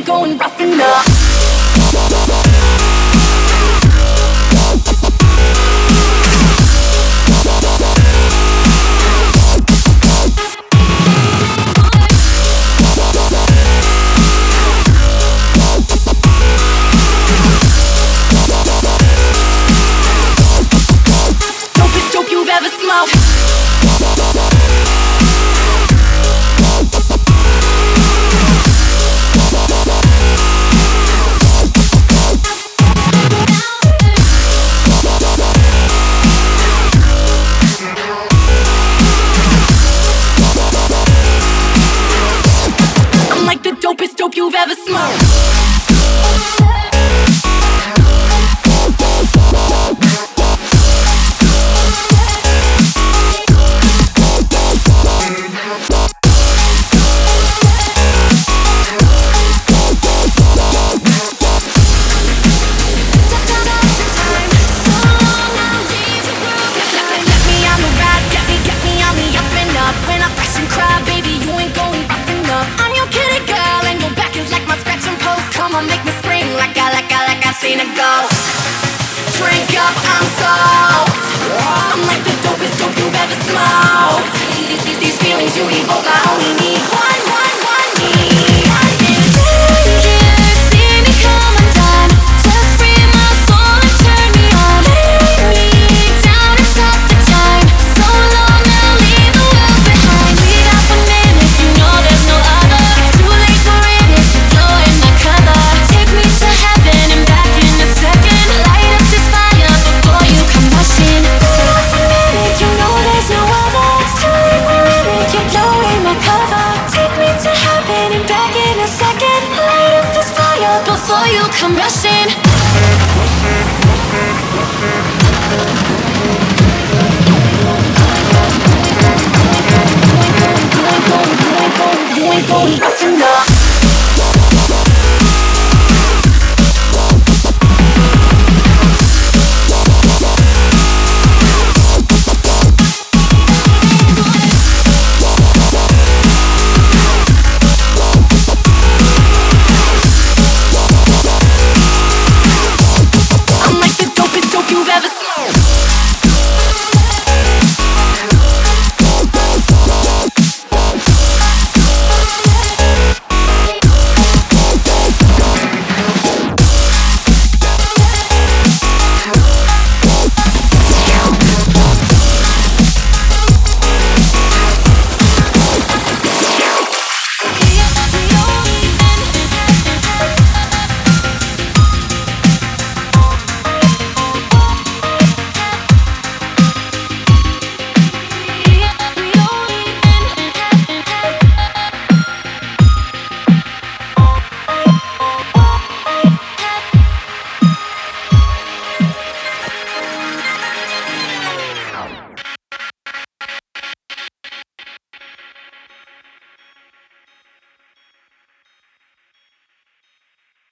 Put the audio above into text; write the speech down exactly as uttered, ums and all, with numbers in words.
ain't going rough enough. Dopest dope you've ever smoked. I'm like the dopest dope you've ever smoked. Make me scream like I, like I, like I seen a ghost. Drink up, I'm soaked. I'm like the dopest dope you've ever smoked. These, these feelings you evoke, I only need one, one, one, need one. Strangers see me come undone. Just free my soul and turn me on. Lay me down and stop the time. So long I'll leave the world behind. We got one minute, you know there's no other. Too late for it if you're blowing my cover. Take me to heaven and back in a second. Light up this fire before you come rushing. We got one minute, you know there's no other. It's too late for it if you're blowing my cover. Take me to heaven and back in a second. Light up this fire before you come rushing. You ain't going, you ain't going, you ain't going, you ain't going,